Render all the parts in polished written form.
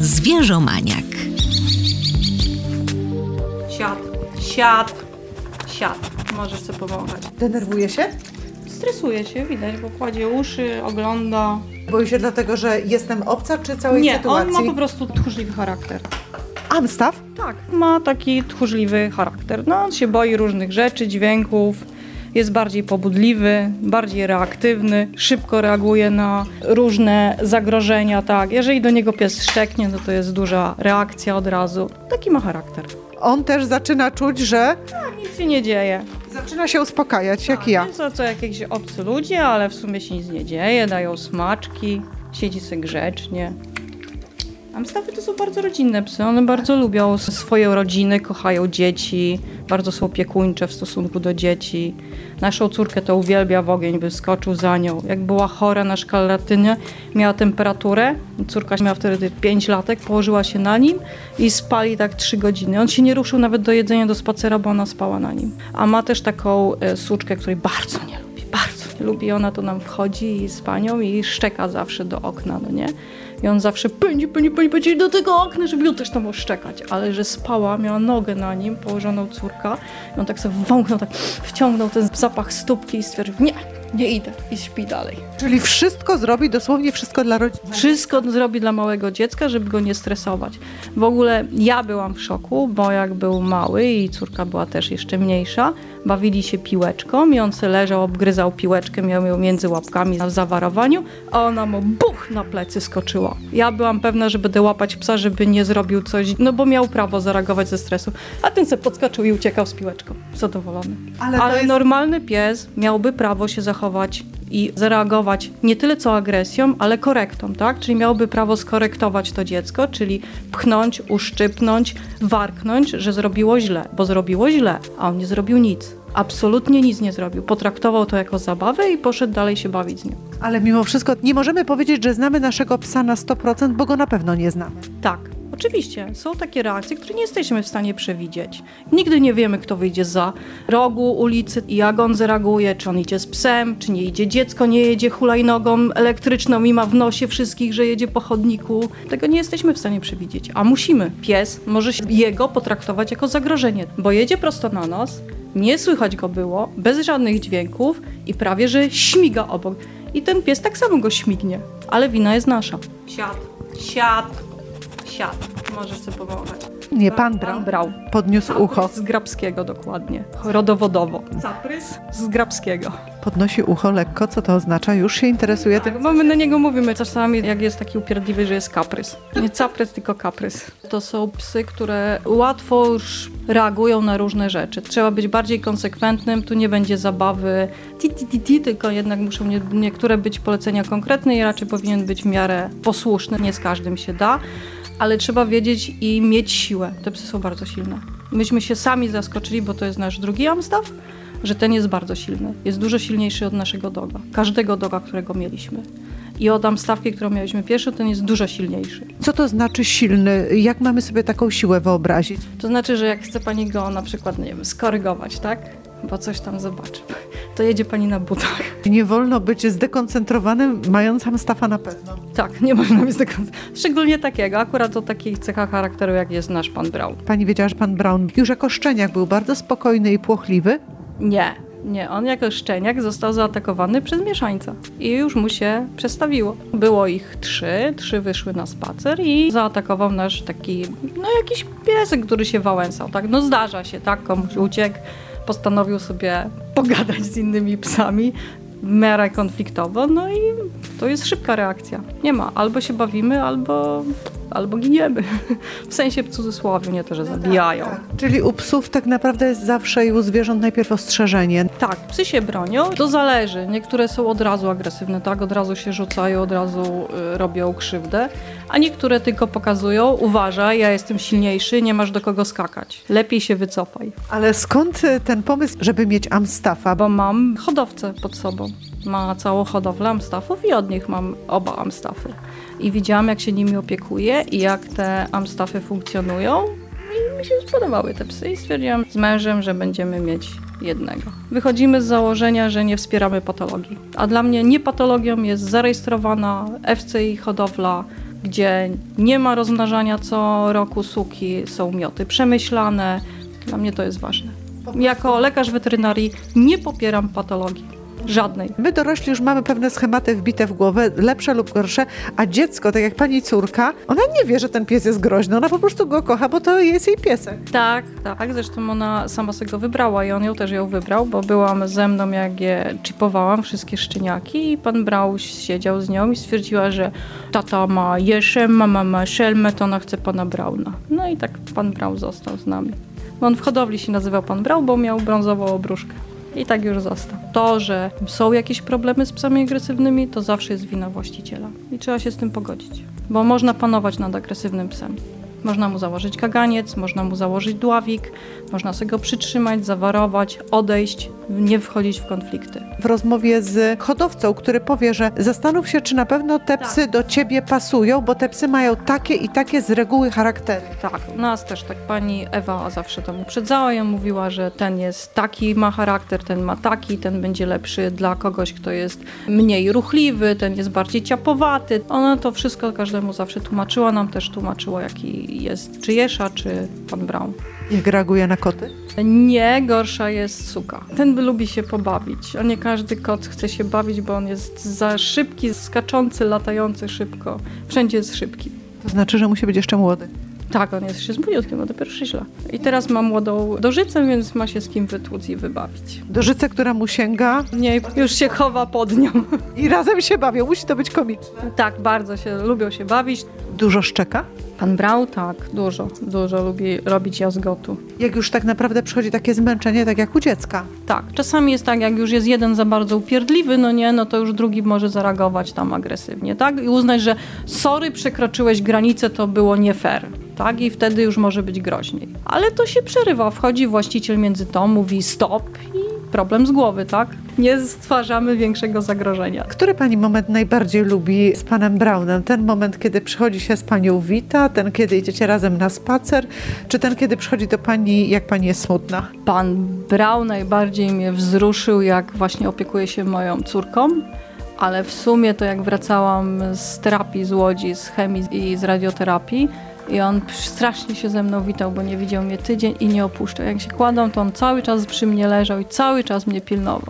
Zwierzomaniak. Siad. Możesz sobie pomagać. Denerwuje się? Stresuje się, widać, bo kładzie uszy, ogląda. Boi się dlatego, że jestem obca, czy całej sytuacji? Nie, on ma po prostu tchórzliwy charakter. Amstaff? Tak, ma taki tchórzliwy charakter. No, on się boi różnych rzeczy, dźwięków, jest bardziej pobudliwy, bardziej reaktywny, szybko reaguje na różne zagrożenia, tak. Jeżeli do niego pies szczeknie, no to jest duża reakcja od razu. Taki ma charakter. On też zaczyna czuć, że Nic się nie dzieje. zaczyna się uspokajać, jak ja. Są co jakieś obcy ludzie, ale w sumie się nic nie dzieje, dają smaczki, siedzi sobie grzecznie. Amstaffy to są bardzo rodzinne psy, one bardzo lubią swoje rodziny, kochają dzieci, bardzo są opiekuńcze w stosunku do dzieci. Naszą córkę to uwielbia w ogień, by skoczył za nią. Jak była chora na szkarlatynę, miała temperaturę, córka miała wtedy 5 latek, położyła się na nim i spali tak 3 godziny. On się nie ruszył nawet do jedzenia, do spacera, bo ona spała na nim. A ma też taką suczkę, której bardzo nie lubi. Ona to nam wchodzi i z panią i szczeka zawsze do okna, no nie? I on zawsze pędzi do tego okna, żeby ją też tam oszczekać. Ale że spała, miała nogę na nim, położoną córka. I on tak sobie wąchnął, tak wciągnął ten zapach stópki i stwierdził, nie idę i śpi dalej. Czyli wszystko zrobi, dosłownie wszystko dla rodziny. Wszystko zrobi dla małego dziecka, żeby go nie stresować. W ogóle ja byłam w szoku, bo jak był mały i córka była też jeszcze mniejsza, bawili się piłeczką i on se leżał, obgryzał piłeczkę, miał ją między łapkami w zawarowaniu, a ona mu buch na plecy skoczyła. Ja byłam pewna, że będę łapać psa, żeby nie zrobił coś, no bo miał prawo zareagować ze stresu, a ten se podskoczył i uciekał z piłeczką. Zadowolony. Ale normalny pies miałby prawo się zachować i zareagować nie tyle co agresją, ale korektą, tak? Czyli miałby prawo skorektować to dziecko, czyli pchnąć, uszczypnąć, warknąć, że zrobiło źle, bo zrobiło źle, a on nie zrobił nic. Absolutnie nic nie zrobił. Potraktował to jako zabawę i poszedł dalej się bawić z nią. Ale mimo wszystko nie możemy powiedzieć, że znamy naszego psa na 100%, bo go na pewno nie znamy. Tak. Oczywiście, są takie reakcje, które nie jesteśmy w stanie przewidzieć. Nigdy nie wiemy, kto wyjdzie za rogu ulicy i jak on zareaguje, czy on idzie z psem, czy nie idzie dziecko, nie jedzie hulajnogą elektryczną i ma w nosie wszystkich, że jedzie po chodniku. Tego nie jesteśmy w stanie przewidzieć, a musimy. Pies może jego potraktować jako zagrożenie, bo jedzie prosto na nas, nie słychać go było, bez żadnych dźwięków i prawie, że śmiga obok. I ten pies tak samo go śmignie, ale wina jest nasza. Siad. Możesz sobie pomagać. Nie, pan brał. Podniósł ucho. Z Grabskiego dokładnie. Rodowodowo. Caprys z Grabskiego. Podnosi ucho lekko. Co to oznacza? Już się interesuje tym? Bo my na niego mówimy czasami, jak jest taki upierdliwy, że jest kaprys. Nie caprys, tylko kaprys. To są psy, które łatwo już reagują na różne rzeczy. Trzeba być bardziej konsekwentnym. Tu nie będzie zabawy tylko jednak muszą niektóre być polecenia konkretne i raczej powinien być w miarę posłuszny. Nie z każdym się da. Ale trzeba wiedzieć i mieć siłę. Te psy są bardzo silne. Myśmy się sami zaskoczyli, bo to jest nasz drugi Amstaff, że ten jest bardzo silny. Jest dużo silniejszy od naszego doga. Każdego doga, którego mieliśmy. I od Amstaffki, którą mieliśmy pierwszy, ten jest dużo silniejszy. Co to znaczy silny? Jak mamy sobie taką siłę wyobrazić? To znaczy, że jak chce pani go na przykład, nie wiem, skorygować, tak? Bo coś tam zobaczy. To jedzie pani na butach. Nie wolno być zdekoncentrowanym, mając Amstaffa na pewno. Tak, nie można być zdekoncentrowanym. Szczególnie takiego, akurat o takich cechach charakteru, jak jest nasz pan Brown. Pani wiedziała, że pan Brown już jako szczeniak był bardzo spokojny i płochliwy? Nie, on jako szczeniak został zaatakowany przez mieszańca i już mu się przestawiło. Było ich 3 wyszły na spacer i zaatakował nasz taki, jakiś piesek, który się wałęsał, tak? Zdarza się, tak? Komuś uciekł, postanowił sobie pogadać z innymi psami, w miarę konfliktowo, i to jest szybka reakcja. Nie ma, albo się bawimy, albo giniemy. W sensie w cudzysłowie, nie to, że zabijają. Tak. Czyli u psów tak naprawdę jest zawsze i u zwierząt najpierw ostrzeżenie. Tak, psy się bronią, to zależy. Niektóre są od razu agresywne, tak? Od razu się rzucają, od razu robią krzywdę, a niektóre tylko pokazują, uważaj, ja jestem silniejszy, nie masz do kogo skakać. Lepiej się wycofaj. Ale skąd ten pomysł, żeby mieć Amstaffa? Bo mam hodowcę pod sobą. Ma całą hodowlę Amstaffów i od nich mam oba Amstaffy. I widziałam, jak się nimi opiekuję i jak te Amstaffy funkcjonują. I mi się spodobały te psy i stwierdziłam z mężem, że będziemy mieć jednego. Wychodzimy z założenia, że nie wspieramy patologii. A dla mnie nie patologią jest zarejestrowana FCI hodowla gdzie nie ma rozmnażania co roku suki, są mioty przemyślane. Dla mnie to jest ważne. Jako lekarz weterynarii nie popieram patologii. Żadnej. My dorośli już mamy pewne schematy wbite w głowę, lepsze lub gorsze, a dziecko, tak jak pani córka, ona nie wie, że ten pies jest groźny, ona po prostu go kocha, bo to jest jej piesek. Tak. Zresztą ona sama sobie go wybrała i on ją też wybrał, bo byłam ze mną, jak je chipowałam, wszystkie szczeniaki i pan Brał siedział z nią i stwierdziła, że tata ma Jeszę, mama ma Szelmę, to ona chce pana Brauna. No i tak pan Brał został z nami. On w hodowli się nazywał pan Brał, bo miał brązową obruszkę. I tak już został. To, że są jakieś problemy z psami agresywnymi, to zawsze jest wina właściciela. I trzeba się z tym pogodzić. Bo można panować nad agresywnym psem. Można mu założyć kaganiec, można mu założyć dławik, można sobie go przytrzymać, zawarować, odejść, nie wchodzić w konflikty. W rozmowie z hodowcą, który powie, że zastanów się, czy na pewno te psy do ciebie pasują, bo te psy mają takie i takie z reguły charaktery. Tak, nas też tak pani Ewa zawsze to uprzedzała i mówiła, że ten jest taki, ma charakter, ten ma taki, ten będzie lepszy dla kogoś, kto jest mniej ruchliwy, ten jest bardziej ciapowaty. Ona to wszystko każdemu zawsze tłumaczyła, nam też tłumaczyła, jaki jest czy Jesza, czy pan Braun. Jak reaguje na koty? Nie, gorsza jest suka. Ten lubi się pobawić, a nie każdy kot chce się bawić, bo on jest za szybki, skaczący, latający szybko. Wszędzie jest szybki. To znaczy, że musi być jeszcze młody. Tak, on jest jeszcze z młodziutkiem, ma dopiero 6 lat. I teraz ma młodą dożycę, więc ma się z kim wytłuc i wybawić. Dożycę, która mu sięga Nie, już się chowa pod nią. i razem się bawią. Musi to być komiczne. Tak, bardzo lubią się bawić. Dużo szczeka? Pan Brał, tak, dużo lubi robić jazgotu. Jak już tak naprawdę przychodzi takie zmęczenie, tak jak u dziecka. Tak, czasami jest tak, jak już jest jeden za bardzo upierdliwy, no to już drugi może zareagować tam agresywnie, tak? I uznać, że sorry, przekroczyłeś granicę, to było nie fair, tak? I wtedy już może być groźniej. Ale to się przerywa, wchodzi właściciel między to, mówi stop i problem z głowy, tak? Nie stwarzamy większego zagrożenia. Który pani moment najbardziej lubi z panem Braunem? Ten moment, kiedy przychodzi się z panią wita, ten, kiedy idziecie razem na spacer, czy ten, kiedy przychodzi do pani, jak pani jest smutna? Pan Braun najbardziej mnie wzruszył, jak właśnie opiekuje się moją córką, ale w sumie to jak wracałam z terapii z Łodzi, z chemii i z radioterapii, i on strasznie się ze mną witał, bo nie widział mnie tydzień i nie opuszczał. Jak się kładł, to on cały czas przy mnie leżał i cały czas mnie pilnował.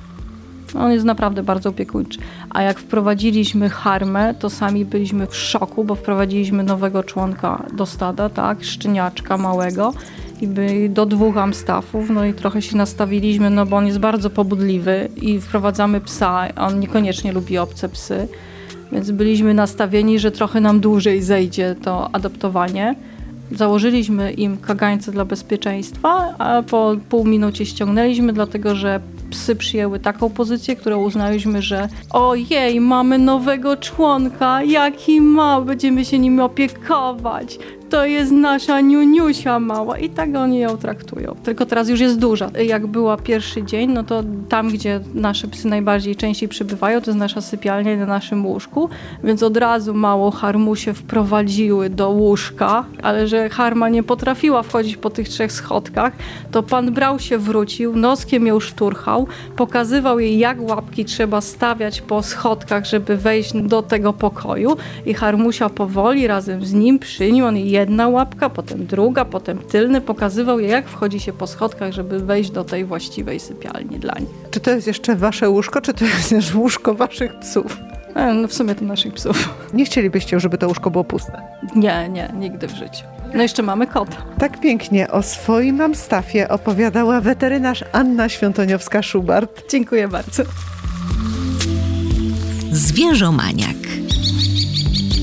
On jest naprawdę bardzo opiekuńczy. A jak wprowadziliśmy Harmę, to sami byliśmy w szoku, bo wprowadziliśmy nowego członka do stada, tak, szczeniaczka małego i do 2 amstaffów, no i trochę się nastawiliśmy, no bo on jest bardzo pobudliwy i wprowadzamy psa, a on niekoniecznie lubi obce psy, więc byliśmy nastawieni, że trochę nam dłużej zejdzie to adoptowanie. Założyliśmy im kagańce dla bezpieczeństwa, a po pół minucie ściągnęliśmy, dlatego że psy przyjęły taką pozycję, którą uznaliśmy, że ojej, mamy nowego członka, jaki mały, będziemy się nim opiekować. To jest nasza niuniusia mała i tak oni ją traktują. Tylko teraz już jest duża. Jak była pierwszy dzień, no to tam, gdzie nasze psy częściej przybywają, to jest nasza sypialnia na naszym łóżku, więc od razu małą Harmusię wprowadziły do łóżka, ale że Harma nie potrafiła wchodzić po tych 3 schodkach, to pan Brał się wrócił, noskiem ją szturchał, pokazywał jej, jak łapki trzeba stawiać po schodkach, żeby wejść do tego pokoju i Harmusia powoli razem z nim, przy nim, on jej jedna łapka, potem druga, potem tylny, pokazywał jej, jak wchodzi się po schodkach, żeby wejść do tej właściwej sypialni dla nich. Czy to jest jeszcze wasze łóżko, czy to jest też łóżko waszych psów? No w sumie to naszych psów. Nie chcielibyście, żeby to łóżko było puste? Nie, nigdy w życiu. No jeszcze mamy kota. Tak pięknie o swoim amstaffie opowiadała weterynarz Anna Świątoniowska-Szubart. Dziękuję bardzo. Zwierzomaniak.